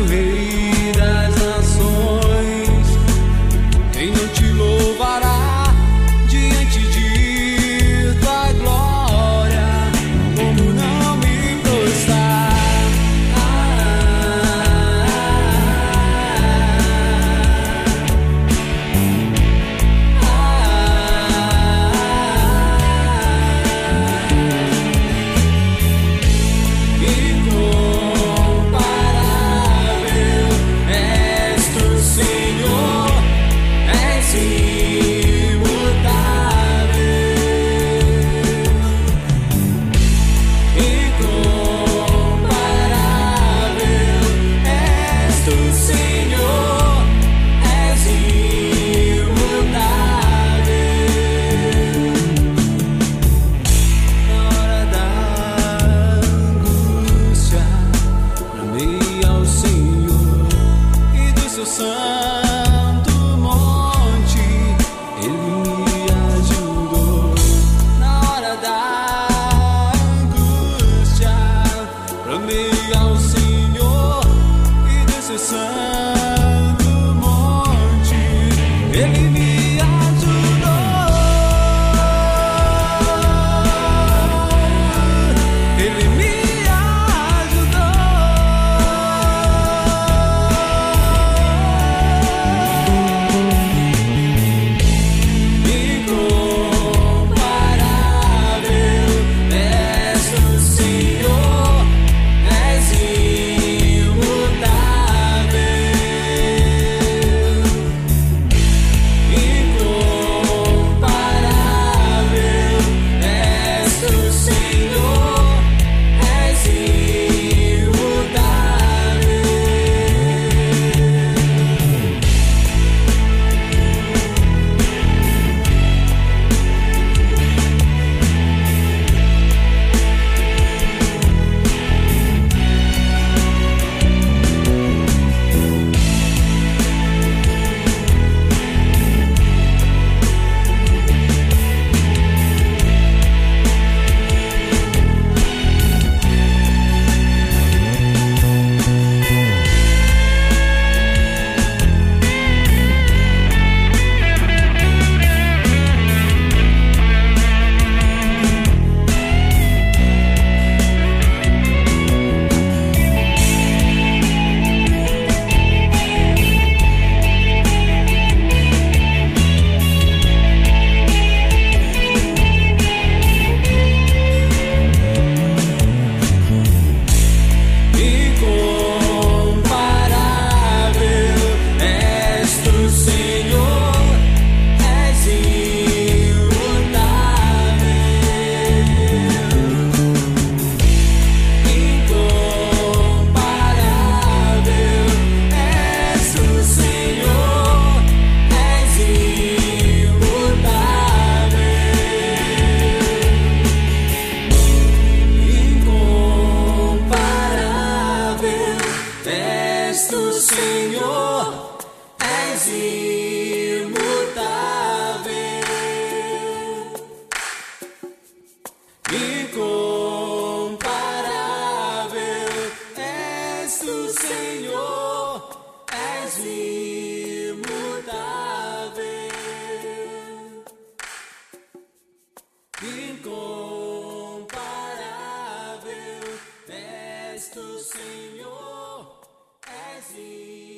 Rei das nações. Quem não te louvará diante de tua glória? Como não me prostrar? Santo monte, Ele me ajudou na hora da angústia. Clamei ao Senhor e do seu santo monte, Ele me ajudou. Ele me Senhor, és imutável, incomparável. És tu, Senhor, és imutável, incomparável. És tu, Senhor, és imutável.